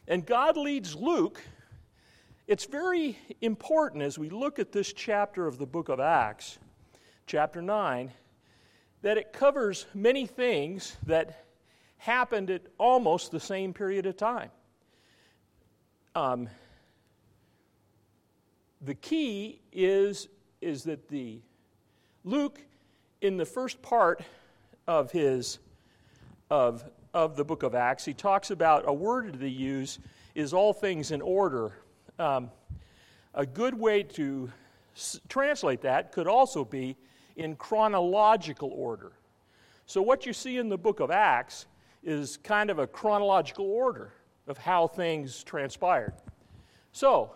And God leads Luke. It's very important as we look at this chapter of the book of Acts, chapter 9, that it covers many things that happened at almost the same period of time. The key is that Luke, in the first part of the book of Acts, he talks about a word that they use is all things in order. A good way to translate that could also be in chronological order. So what you see in the book of Acts is kind of a chronological order of how things transpired. So,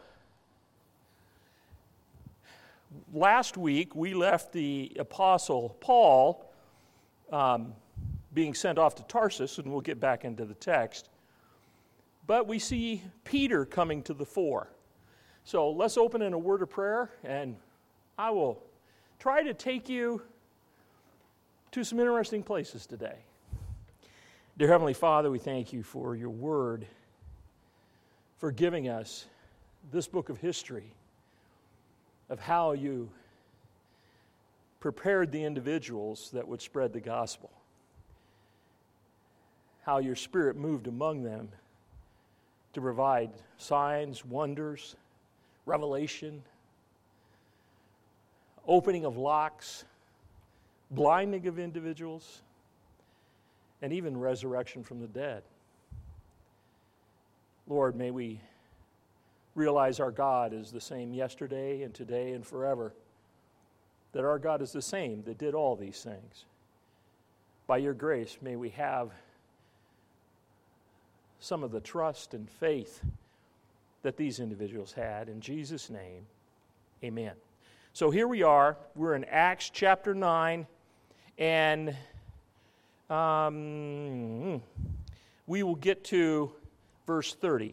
last week we left the Apostle Paul being sent off to Tarsus, and we'll get back into the text. But we see Peter coming to the fore. So let's open in a word of prayer, and I will try to take you to some interesting places today. Dear Heavenly Father, we thank you for your word, for giving us this book of history of how you prepared the individuals that would spread the gospel, how your Spirit moved among them to provide signs, wonders, revelation, opening of locks, blinding of individuals, and even resurrection from the dead. Lord, may we realize our God is the same yesterday and today and forever, that our God is the same that did all these things. By your grace, may we have some of the trust and faith that these individuals had. In Jesus' name, amen. So here we are. We're in Acts chapter 9, and we will get to verse 30.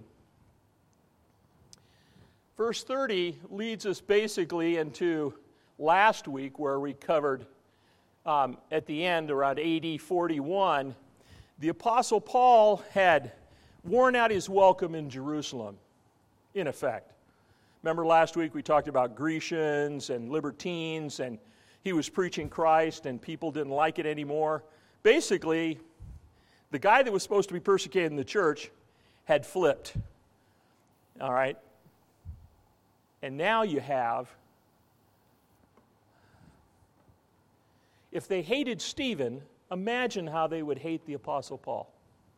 Verse 30 leads us basically into last week, where we covered at the end, around AD 41, the Apostle Paul had worn out his welcome in Jerusalem, in effect. Remember last week we talked about Grecians and libertines, and he was preaching Christ, and people didn't like it anymore. Basically, the guy that was supposed to be persecuting the church had flipped. All right? And now you have, if they hated Stephen, imagine how they would hate the Apostle Paul.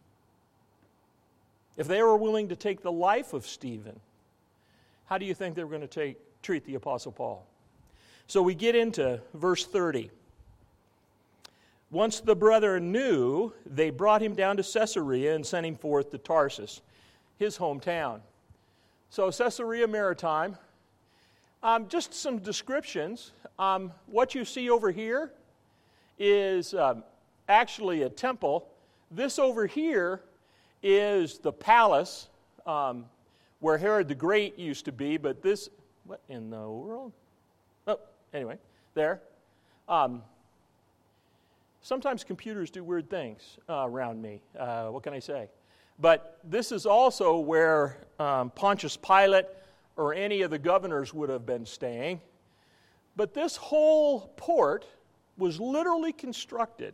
If they were willing to take the life of Stephen, how do you think they were going to treat the Apostle Paul? So we get into verse 30. Once the brethren knew, they brought him down to Caesarea and sent him forth to Tarsus, his hometown. So Caesarea Maritime, just some descriptions. What you see over here is actually a temple. This over here is the palace where Herod the Great used to be, but this, what in the world? Oh, anyway, there. Sometimes computers do weird things around me. What can I say? But this is also where Pontius Pilate or any of the governors would have been staying. But this whole port was literally constructed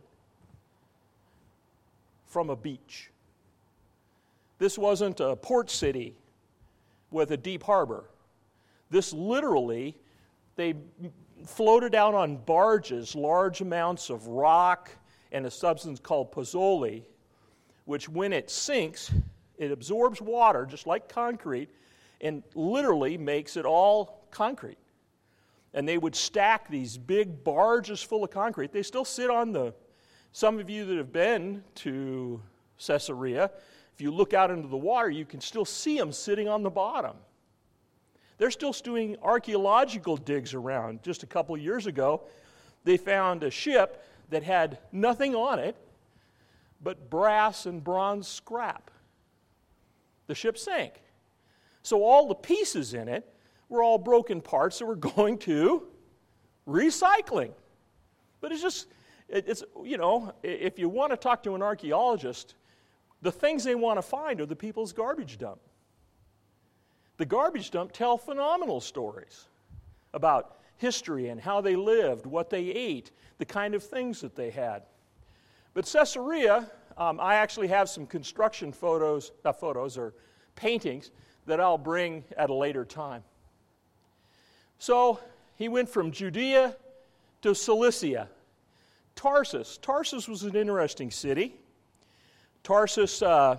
from a beach. This wasn't a port city with a deep harbor. This literally, they floated out on barges large amounts of rock and a substance called pozzoli, which when it sinks, it absorbs water just like concrete and literally makes it all concrete. And they would stack these big barges full of concrete. They still sit on some of you that have been to Caesarea, if you look out into the water, you can still see them sitting on the bottom. They're still doing archaeological digs around. Just a couple of years ago, they found a ship that had nothing on it but brass and bronze scrap. The ship sank. So all the pieces in it were all broken parts that were going to recycling. But it's if you want to talk to an archaeologist, The things they want to find are the people's garbage dump. The garbage dump tell phenomenal stories about history and how they lived, what they ate, the kind of things that they had. But Caesarea, I actually have some construction photos or paintings that I'll bring at a later time. So he went from Judea to Cilicia. Tarsus. Tarsus was an interesting city. Tarsus, how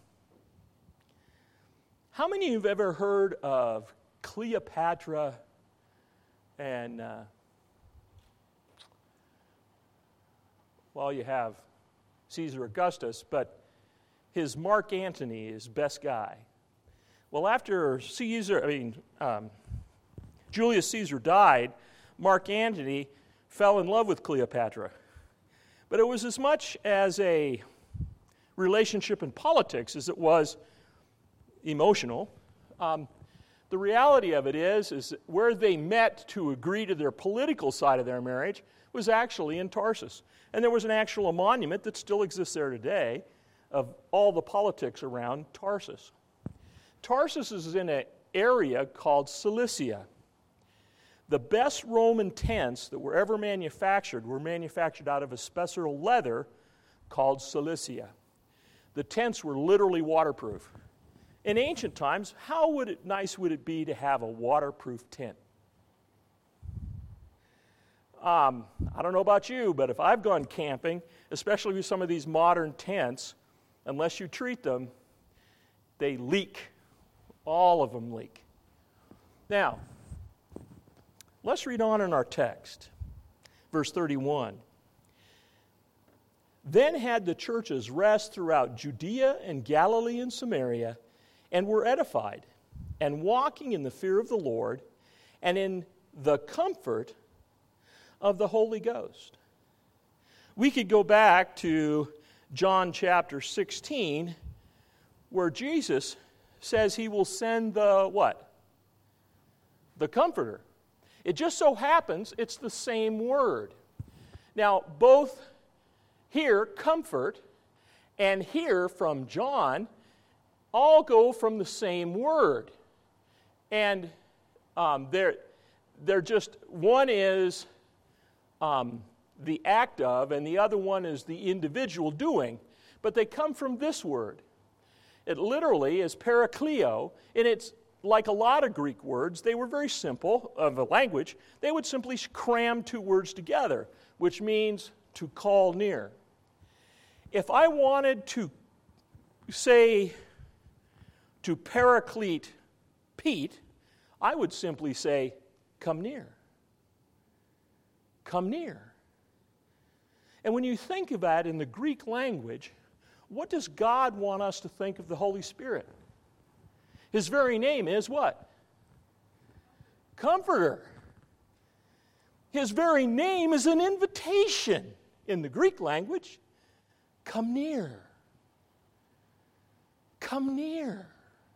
many of you have ever heard of Cleopatra and, well, you have Caesar Augustus, but his Mark Antony is best guy. Well, after Julius Caesar died, Mark Antony fell in love with Cleopatra. But it was as much as a relationship in politics as it was emotional. The reality of it is where they met to agree to their political side of their marriage was actually in Tarsus. And there was an actual monument that still exists there today of all the politics around Tarsus. Tarsus is in an area called Cilicia. The best Roman tents that were ever manufactured were manufactured out of a special leather called Cilicia. The tents were literally waterproof. In ancient times, how nice would it be to have a waterproof tent? I don't know about you, but if I've gone camping, especially with some of these modern tents, unless you treat them, they leak. All of them leak. Now, let's read on in our text. Verse 31. Then had the churches rest throughout Judea and Galilee and Samaria, and were edified, and walking in the fear of the Lord, and in the comfort of the Holy Ghost. We could go back to John chapter 16, where Jesus says he will send the what? The Comforter. It just so happens it's the same word. Now, both here, comfort, and here from John, all go from the same word. And they're just, one is the act of, and the other one is the individual doing. But they come from this word. It literally is parakleo, and it's like a lot of Greek words. They were very simple of a language. They would simply cram two words together, which means to call near. If I wanted to say to paraclete Pete, I would simply say, come near. Come near. And when you think of that in the Greek language, what does God want us to think of the Holy Spirit? His very name is what? Comforter. His very name is an invitation in the Greek language. Come near. Come near.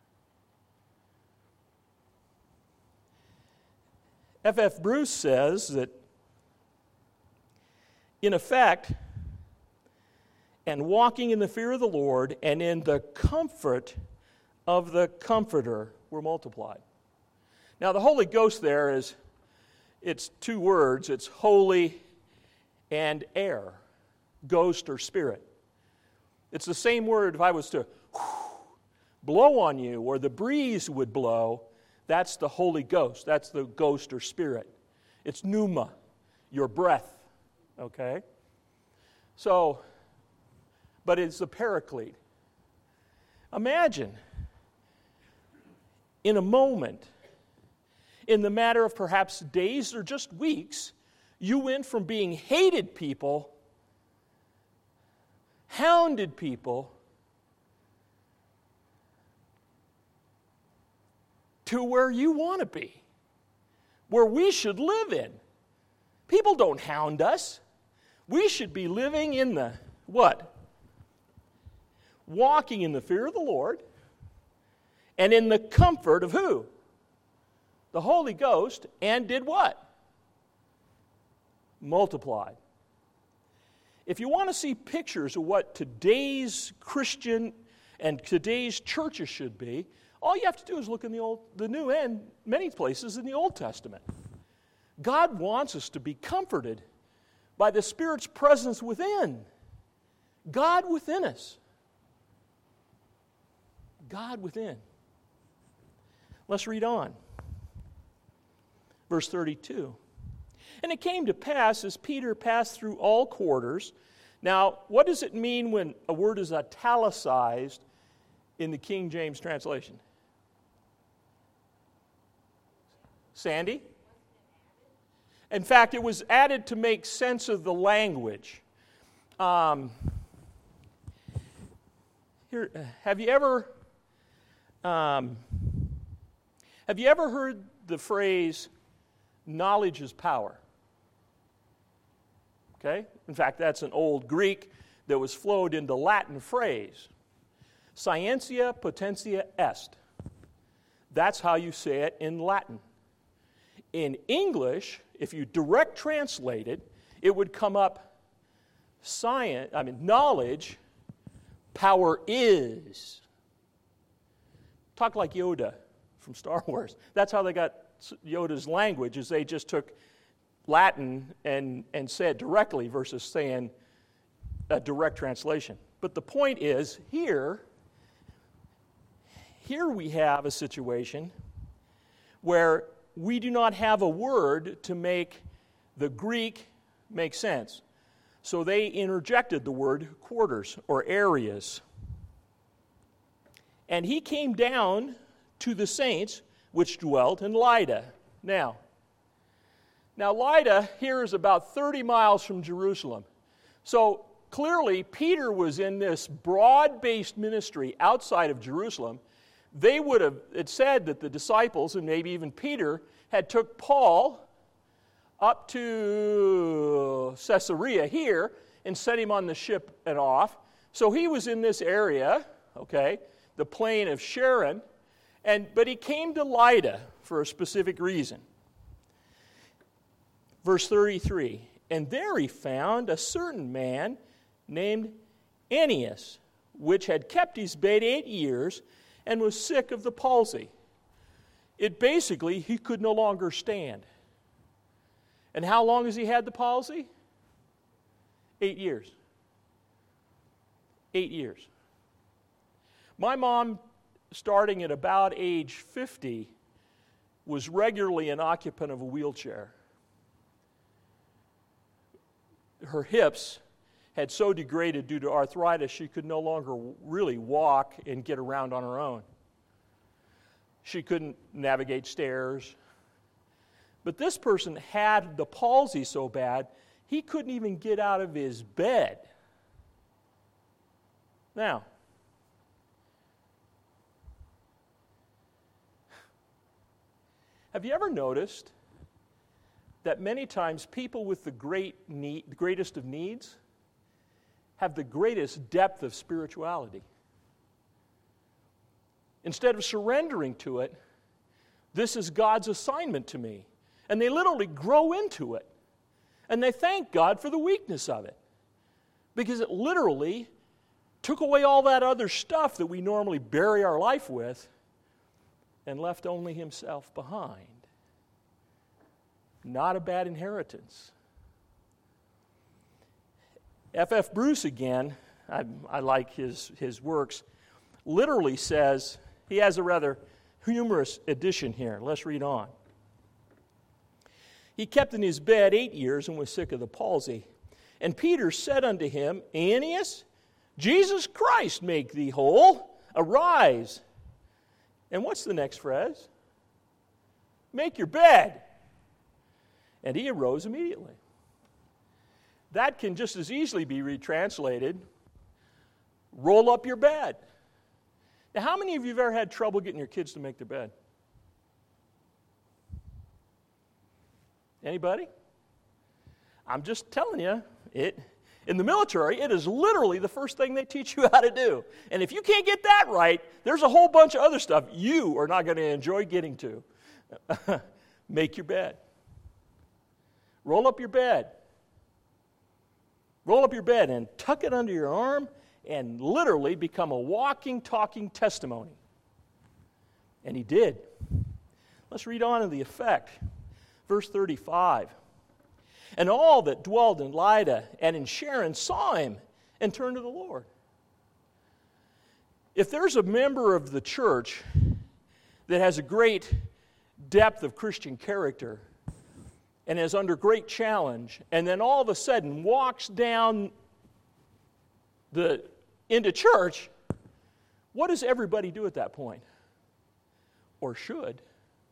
F.F. Bruce says that, in effect, and walking in the fear of the Lord and in the comfort of the Comforter were multiplied. Now, the Holy Ghost there is, it's two words. It's holy and air, ghost or spirit. It's the same word if I was to blow on you or the breeze would blow. That's the Holy Ghost. That's the ghost or spirit. It's pneuma, your breath. Okay? So, but it's the paraclete. Imagine, in a moment, in the matter of perhaps days or just weeks, you went from being hated people, hounded people, to where you want to be, where we should live in. People don't hound us. We should be living in the what? Walking in the fear of the Lord and in the comfort of who? The Holy Ghost, and did what? Multiplied. if you want to see pictures of what today's Christian and today's churches should be, all you have to do is look in the New and many places in the Old Testament. God wants us to be comforted by the Spirit's presence within. God within us. God within. Let's read on. Verse 32. And it came to pass as Peter passed through all quarters. Now, what does it mean when a word is italicized in the King James translation? Sandy? In fact, it was added to make sense of the language. Have you ever heard the phrase, knowledge is power? Okay? In fact, that's an old Greek that was flowed into Latin phrase. Scientia potentia est. That's how you say it in Latin. In English, if you direct translate it, it would come up knowledge, power is. Talk like Yoda from Star Wars. That's how they got Yoda's language, is they just took Latin and said directly versus saying a direct translation. But the point is, here we have a situation where we do not have a word to make the Greek make sense. So they interjected the word quarters or areas. And he came down to the saints which dwelt in Lydda. Now Lydda here is about 30 miles from Jerusalem. So clearly Peter was in this broad-based ministry outside of Jerusalem. It said that the disciples, and maybe even Peter, had took Paul up to Caesarea here and sent him on the ship and off. So he was in this area, okay, the plain of Sharon, but he came to Lydda for a specific reason. Verse 33, and there he found a certain man named Aeneas, which had kept his bed 8 years, and was sick of the palsy. He could no longer stand. And how long has he had the palsy? 8 years. 8 years. My mom, starting at about age 50, was regularly an occupant of a wheelchair. Her hips had so degraded due to arthritis, she could no longer really walk and get around on her own. She couldn't navigate stairs. But this person had the palsy so bad, he couldn't even get out of his bed. Now, have you ever noticed that many times people with the greatest of needs have the greatest depth of spirituality? Instead of surrendering to it, this is God's assignment to me. And they literally grow into it. And they thank God for the weakness of it. Because it literally took away all that other stuff that we normally bury our life with and left only Himself behind. Not a bad inheritance. F.F. Bruce again, I like his works, literally says, he has a rather humorous addition here. Let's read on. He kept in his bed 8 years and was sick of the palsy. And Peter said unto him, Aeneas, Jesus Christ make thee whole. Arise. And what's the next phrase? Make your bed. And he arose immediately. That can just as easily be retranslated, roll up your bed. Now, how many of you have ever had trouble getting your kids to make their bed? Anybody? I'm just telling you, in the military, it is literally the first thing they teach you how to do. And if you can't get that right, there's a whole bunch of other stuff you are not going to enjoy getting to. Make your bed. Roll up your bed. roll up your bed and tuck it under your arm and literally become a walking, talking testimony. And he did. Let's read on to the effect. Verse 35. And all that dwelled in Lydda and in Sharon saw him and turned to the Lord. If there's a member of the church that has a great depth of Christian character and is under great challenge, and then all of a sudden walks down into church, what does everybody do at that point? Or should?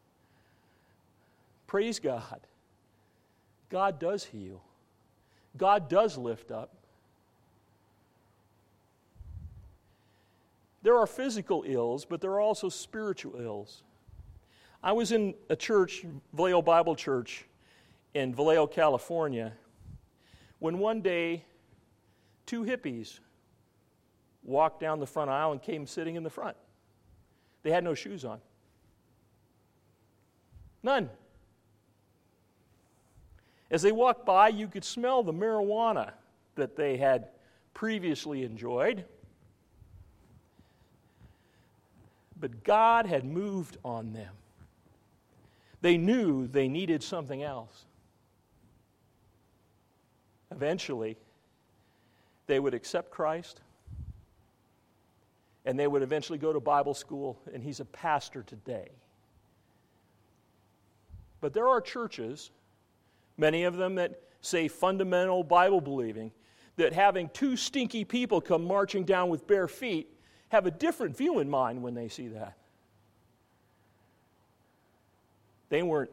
Praise God. God does heal. God does lift up. There are physical ills, but there are also spiritual ills. I was in a church, Vallejo Bible Church, in Vallejo, California, when one day 2 hippies walked down the front aisle and came sitting in the front. They had no shoes on. None. As they walked by, you could smell the marijuana that they had previously enjoyed. But God had moved on them. They knew they needed something else. Eventually, they would accept Christ, and they would eventually go to Bible school, and he's a pastor today. But there are churches, many of them that say fundamental Bible believing, that having 2 stinky people come marching down with bare feet have a different view in mind when they see that. They weren't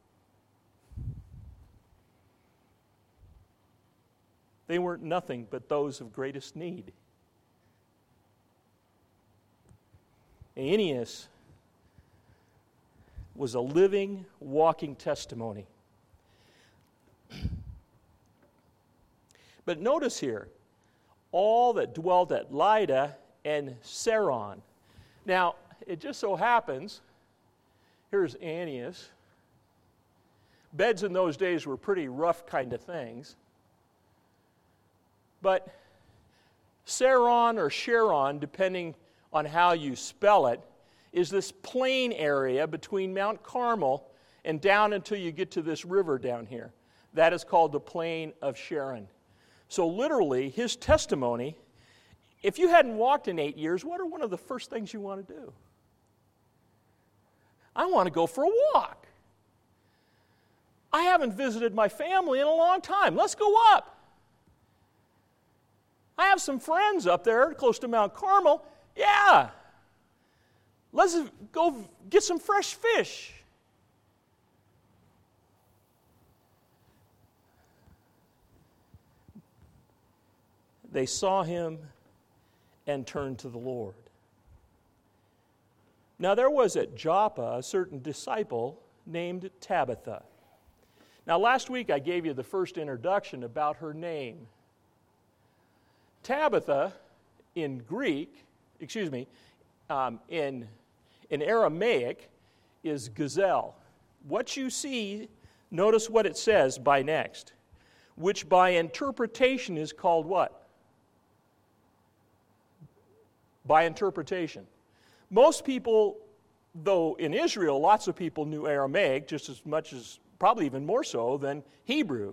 nothing but those of greatest need. Aeneas was a living, walking testimony. But notice here, all that dwelt at Lydda and Saron. Now, it just so happens, here's Aeneas. Beds in those days were pretty rough kind of things. But Saron or Sharon, depending on how you spell it, is this plain area between Mount Carmel and down until you get to this river down here. That is called the Plain of Sharon. So literally, his testimony, if you hadn't walked in 8 years, what are one of the first things you want to do? I want to go for a walk. I haven't visited my family in a long time. Let's go up. I have some friends up there close to Mount Carmel. Yeah. Let's go get some fresh fish. They saw him and turned to the Lord. Now there was at Joppa a certain disciple named Tabitha. Now last week I gave you the first introduction about her name. Tabitha in Aramaic is gazelle. What you see, notice what it says by next, which by interpretation is called what? By interpretation. Most people, though in Israel, lots of people knew Aramaic just as much as, probably even more so, than Hebrew.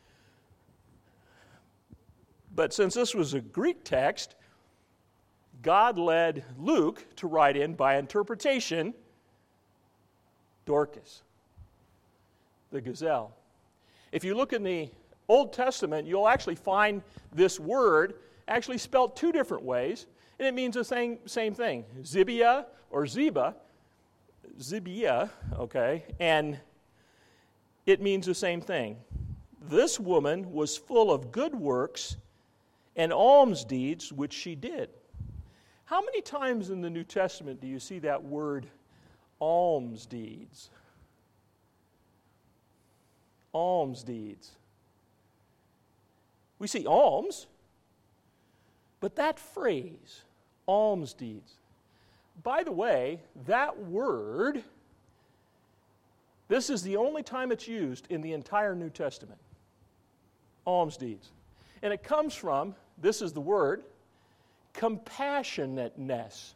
But since this was a Greek text, God led Luke to write in by interpretation Dorcas, the gazelle. If you look in the Old Testament, you'll actually find this word actually spelled 2 different ways, and it means the same thing. Zibia or Zibia, okay, and it means the same thing. This woman was full of good works and alms deeds which she did. How many times in the New Testament do you see that word alms deeds? Alms deeds. We see alms, but that phrase, alms deeds. By the way, that word, this is the only time it's used in the entire New Testament. Alms deeds. And it comes from, this is the word, compassionateness.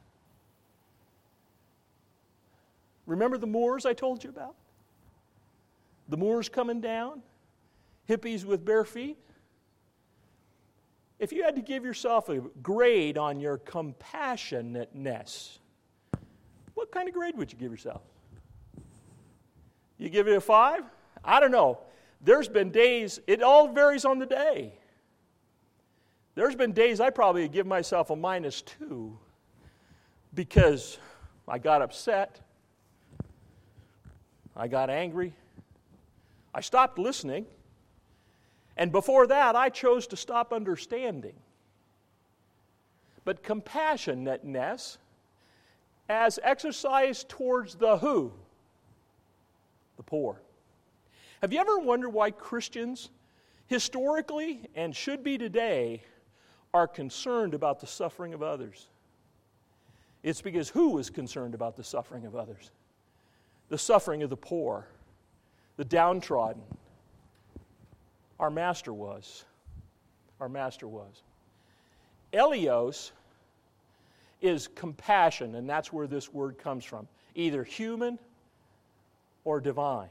Remember the Moors I told you about? The Moors coming down? Hippies with bare feet? If you had to give yourself a grade on your compassionateness, what kind of grade would you give yourself? You give it a 5? I don't know. There's been days, it all varies on the day. There's been days I probably give myself a -2 because I got upset, I got angry, I stopped listening, and before that I chose to stop understanding. But compassionateness as exercised towards the who? The poor. Have you ever wondered why Christians, historically and should be today, are concerned about the suffering of others? It's because who is concerned about the suffering of others? The suffering of the poor, the downtrodden. Our Master was. Our Master was. Eleos is compassion, and that's where this word comes from, either human or divine.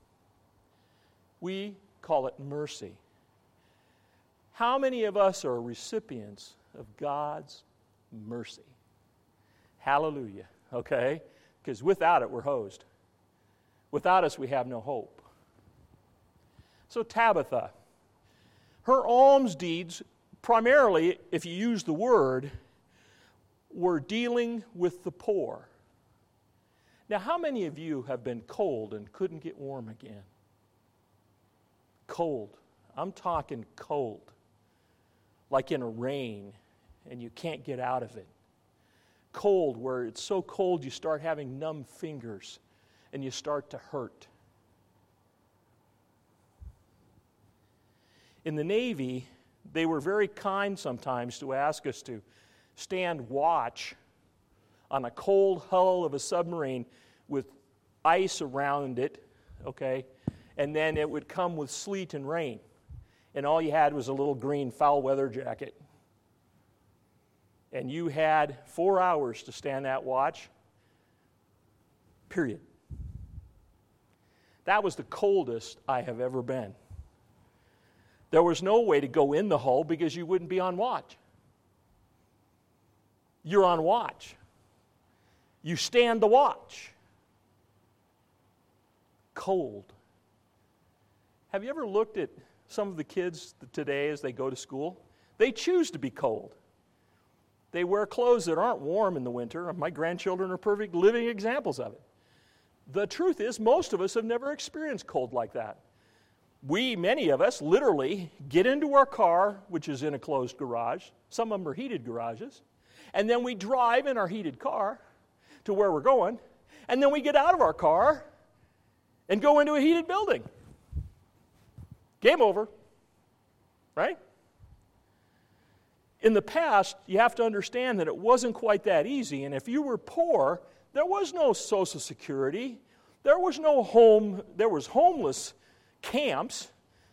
We call it mercy. How many of us are recipients of God's mercy? Hallelujah, okay? Because without it, we're hosed. Without us, we have no hope. So Tabitha, her alms deeds, primarily, if you use the word, were dealing with the poor. Now, how many of you have been cold and couldn't get warm again? Cold. I'm talking cold. Like in a rain, and you can't get out of it. Cold, where it's so cold you start having numb fingers, and you start to hurt. In the Navy, they were very kind sometimes to ask us to stand watch on a cold hull of a submarine with ice around it, okay? And then it would come with sleet and rain. And all you had was a little green foul weather jacket. And you had 4 hours to stand that watch, period. That was the coldest I have ever been. There was no way to go in the hull because you wouldn't be on watch. You're on watch. You stand the watch. Cold. Have you ever looked at some of the kids today as they go to school? They choose to be cold. They wear clothes that aren't warm in the winter. My grandchildren are perfect living examples of it. The truth is, most of us have never experienced cold like that. Many of us, literally get into our car, which is in a closed garage. Some of them are heated garages. And then we drive in our heated car to where we're going. And then we get out of our car and go into a heated building. Game over. Right? In the past, you have to understand that it wasn't quite that easy. And if you were poor, there was no Social Security. There was no home. There was homeless camps.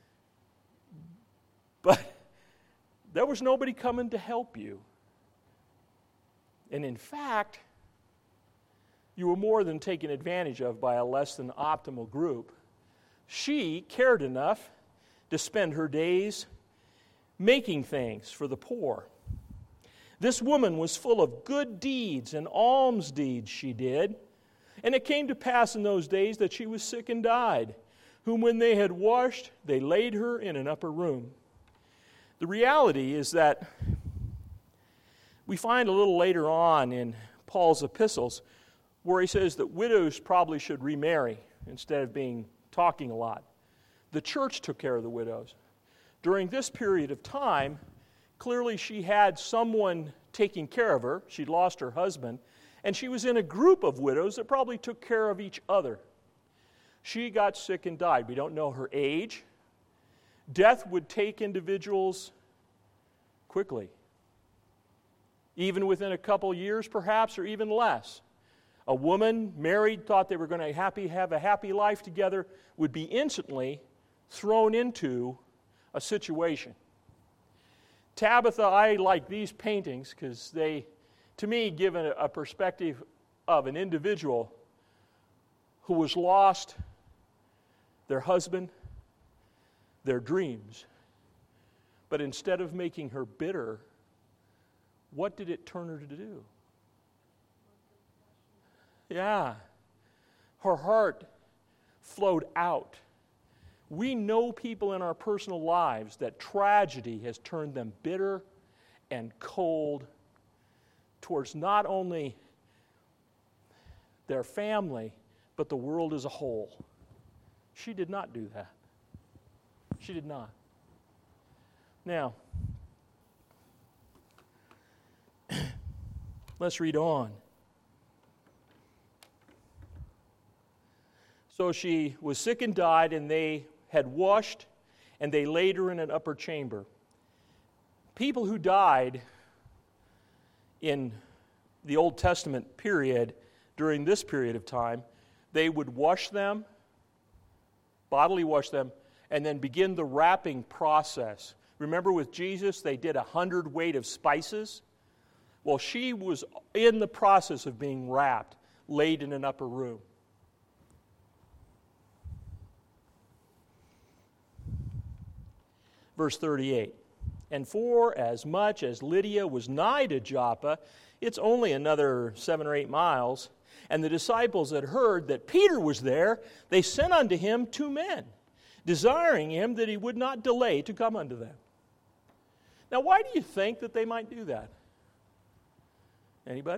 But there was nobody coming to help you. And in fact, you were more than taken advantage of by a less than optimal group. She cared enough to spend her days making things for the poor. This woman was full of good deeds and alms deeds she did. And it came to pass in those days that she was sick and died, whom when they had washed, they laid her in an upper room. The reality is that we find a little later on in Paul's epistles where he says that widows probably should remarry instead of talking a lot. The church took care of the widows. During this period of time, clearly she had someone taking care of her. She'd lost her husband, and she was in a group of widows that probably took care of each other. She got sick and died. We don't know her age. Death would take individuals quickly, even within a couple years perhaps, or even less. A woman married, thought they were going to have a happy life together, would be instantly thrown into a situation. Tabitha, I like these paintings because they, to me, give a perspective of an individual who was lost their husband, their dreams. But instead of making her bitter, what did it turn her to do? Yeah. Her heart flowed out. We know people in our personal lives that tragedy has turned them bitter and cold towards not only their family, but the world as a whole. She did not do that. She did not. Now, let's read on. So she was sick and died, and they had washed, and they laid her in an upper chamber. People who died in the Old Testament period, during this period of time, they would wash them, bodily wash them, and then begin the wrapping process. Remember with Jesus, they did 100 weight of spices? Well, she was in the process of being wrapped, laid in an upper room. Verse 38, and for as much as Lydia was nigh to Joppa, it's only another 7 or 8 miles, and the disciples had heard that Peter was there, they sent unto him 2 men, desiring him that he would not delay to come unto them. Now, why do you think that they might do that? Anybody?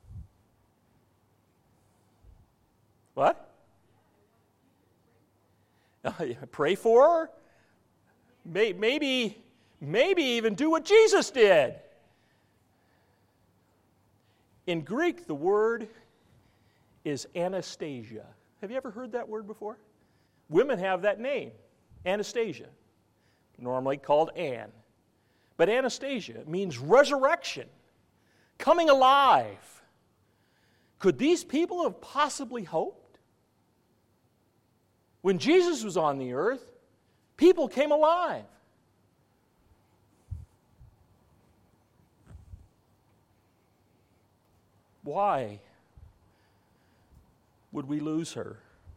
What? Pray for her? Maybe even do what Jesus did. In Greek, the word is Anastasia. Have you ever heard that word before? Women have that name, Anastasia, normally called Anne. But Anastasia means resurrection, coming alive. Could these people have possibly hoped? When Jesus was on the earth, people came alive. Why would we lose her?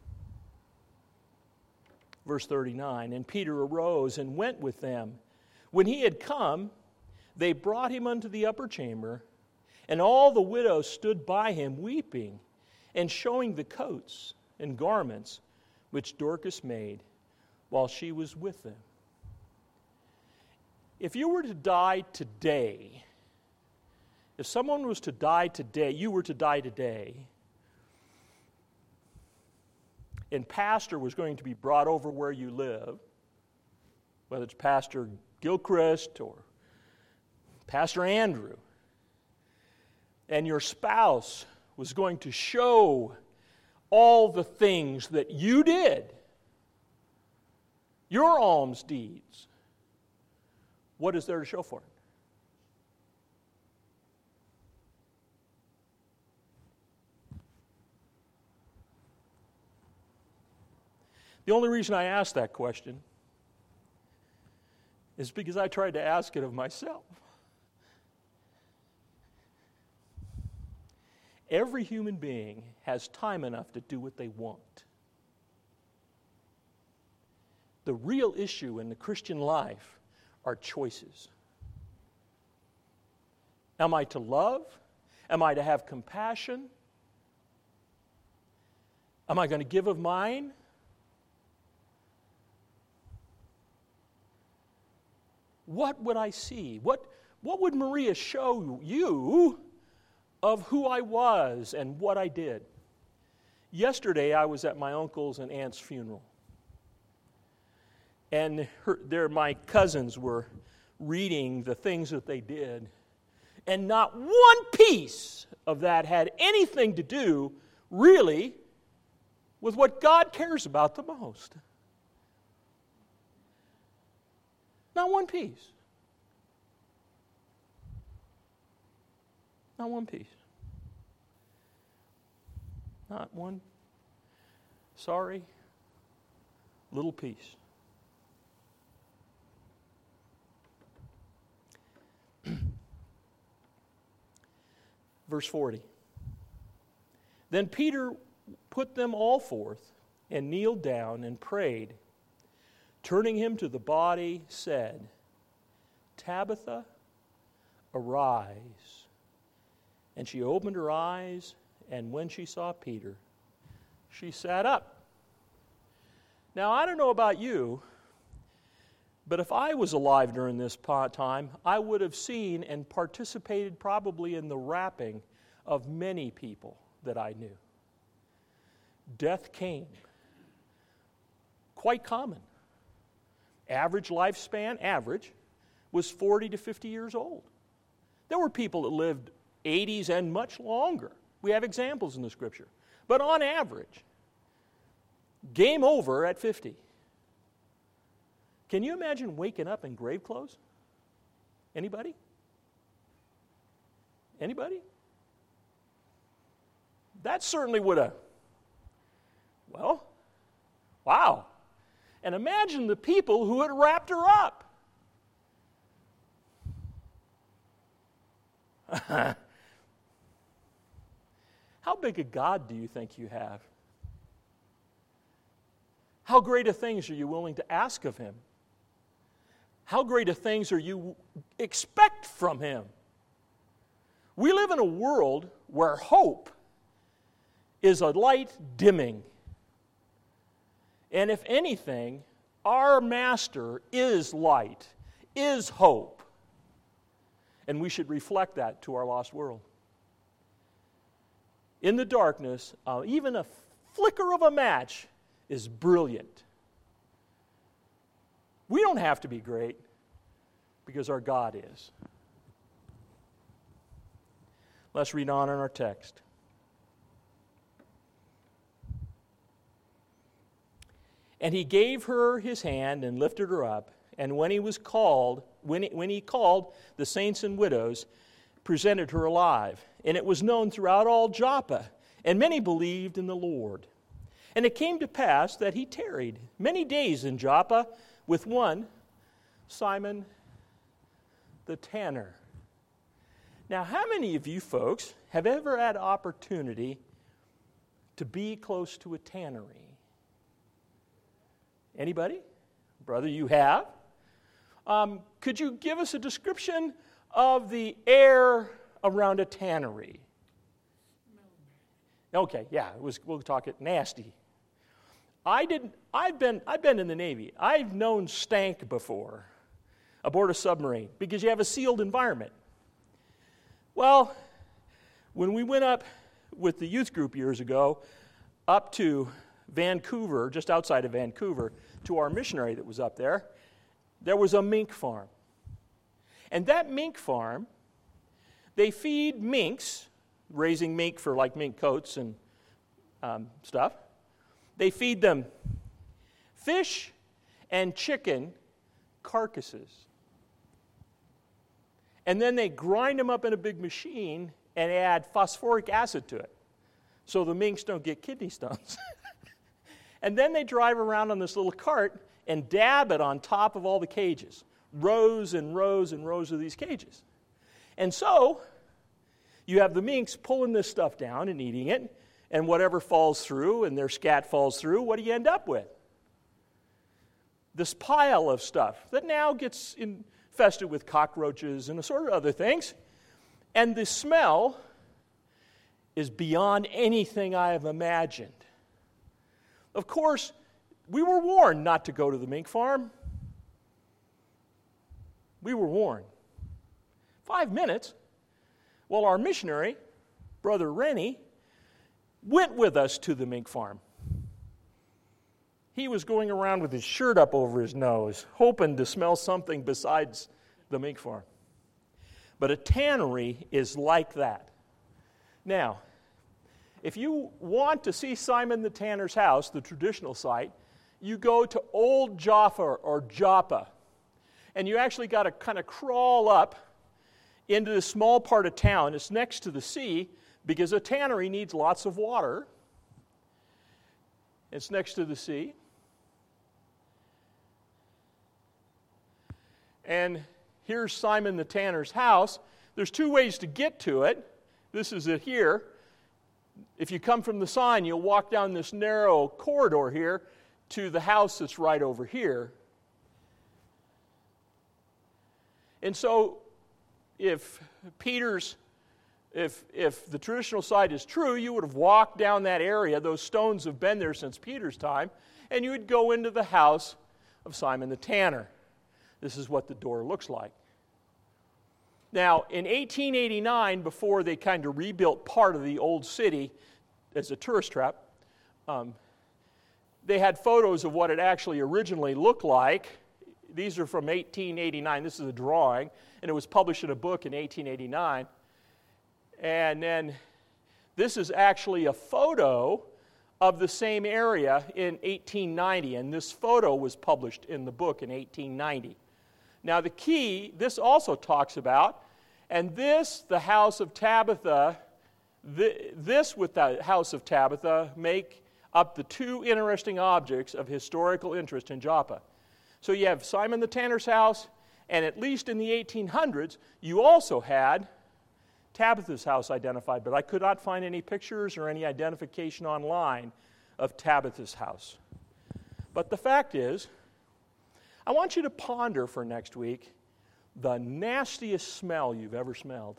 Verse 39, and Peter arose and went with them. When he had come, they brought him unto the upper chamber, and all the widows stood by him weeping, and showing the coats and garments which Dorcas made, while she was with them. If you were to die today, if someone was to die today, you were to die today, and pastor was going to be brought over where you live, whether it's Pastor Gilchrist or Pastor Andrew, and your spouse was going to show all the things that you did, your alms deeds, what is there to show for it? The only reason I ask that question is because I tried to ask it of myself. Every human being has time enough to do what they want. The real issue in the Christian life are choices. Am I to love? Am I to have compassion? Am I going to give of mine? What would I see? What would Maria show you of who I was and what I did? Yesterday, I was at my uncle's and aunt's funeral. And my cousins were reading the things that they did. And not one piece of that had anything to do, really, with what God cares about the most. Not one piece. Not one piece. Not one, sorry, little piece. Verse 40. Then Peter put them all forth and kneeled down and prayed. Turning him to the body, said, Tabitha, arise. And she opened her eyes, and when she saw Peter, she sat up. Now, I don't know about you, but if I was alive during this time, I would have seen and participated probably in the wrapping of many people that I knew. Death came. Quite common. Average lifespan, was 40 to 50 years old. There were people that lived 80s and much longer. We have examples in the Scripture. But on average, game over at 50. Can you imagine waking up in grave clothes? Anybody? Anybody? That certainly would have, well, wow. And imagine the people who had wrapped her up. How big a God do you think you have? How great a things are you willing to ask of Him? How great a things are you expect from Him? We live in a world where hope is a light dimming. And if anything, our Master is light, is hope. And we should reflect that to our lost world. In the darkness, even a flicker of a match is brilliant. We don't have to be great because our God is. Let's read on in our text. And he gave her his hand and lifted her up. And when he called the saints and widows, presented her alive. And it was known throughout all Joppa, and many believed in the Lord. And it came to pass that he tarried many days in Joppa with one, Simon the tanner. Now, how many of you folks have ever had opportunity to be close to a tannery? Anybody? Brother, you have? Could you give us a description of the air around a tannery? Okay, yeah, we'll talk it nasty. I've been in the Navy. I've known stank before aboard a submarine because you have a sealed environment. Well, when we went up with the youth group years ago up to Vancouver, just outside of Vancouver, to our missionary that was up there, there was a mink farm. And that mink farm, they feed minks, raising mink for like mink coats and stuff. They feed them fish and chicken carcasses. And then they grind them up in a big machine and add phosphoric acid to it so the minks don't get kidney stones. And then they drive around on this little cart and dab it on top of all the cages. Rows and rows and rows of these cages. And so you have the minks pulling this stuff down and eating it, and whatever falls through and their scat falls through, what do you end up with? This pile of stuff that now gets infested with cockroaches and sort of other things. And the smell is beyond anything I have imagined. Of course, we were warned not to go to the mink farm. We were warned. 5 minutes. Well, our missionary, Brother Rennie, went with us to the mink farm. He was going around with his shirt up over his nose, hoping to smell something besides the mink farm. But a tannery is like that. Now, if you want to see Simon the Tanner's house, the traditional site, you go to Old Jaffa or Joppa. And you actually got to kind of crawl up into this small part of town. It's next to the sea because a tannery needs lots of water. It's next to the sea. And here's Simon the Tanner's house. There's two ways to get to it. This is it here. If you come from the sign, you'll walk down this narrow corridor here to the house that's right over here. And so, if the traditional site is true, you would have walked down that area. Those stones have been there since Peter's time, and you would go into the house of Simon the tanner. This is what the door looks like. Now, in 1889, before they kind of rebuilt part of the old city as a tourist trap, they had photos of what it actually originally looked like. These are from 1889. This is a drawing, and it was published in a book in 1889. And then this is actually a photo of the same area in 1890, and this photo was published in the book in 1890. Now the key, this also talks about, and this, the house of Tabitha, this with the house of Tabitha make up the two interesting objects of historical interest in Joppa. So you have Simon the tanner's house, and at least in the 1800s, you also had Tabitha's house identified, but I could not find any pictures or any identification online of Tabitha's house. But the fact is, I want you to ponder for next week the nastiest smell you've ever smelled.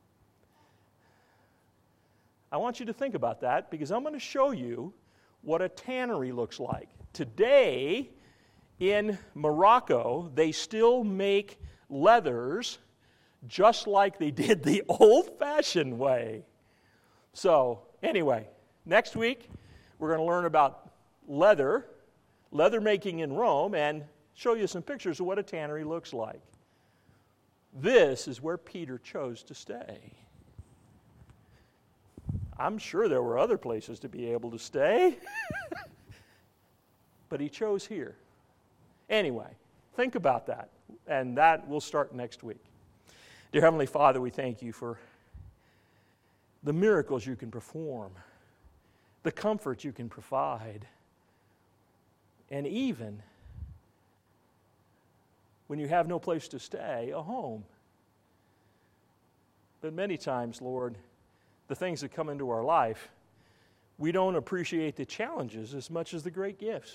I want you to think about that because I'm going to show you what a tannery looks like. Today, in Morocco, they still make leathers just like they did the old-fashioned way. So, anyway, next week, we're going to learn about leather making in Rome, and show you some pictures of what a tannery looks like. This is where Peter chose to stay. I'm sure there were other places to be able to stay, but he chose here. Anyway, think about that, and that will start next week. Dear Heavenly Father, we thank you for the miracles you can perform, the comfort you can provide, and even when you have no place to stay, a home. But many times, Lord, the things that come into our life, we don't appreciate the challenges as much as the great gifts.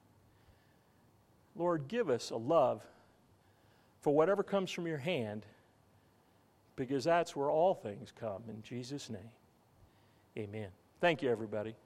Lord, give us a love for whatever comes from your hand, because that's where all things come. In Jesus' name, amen. Thank you, everybody.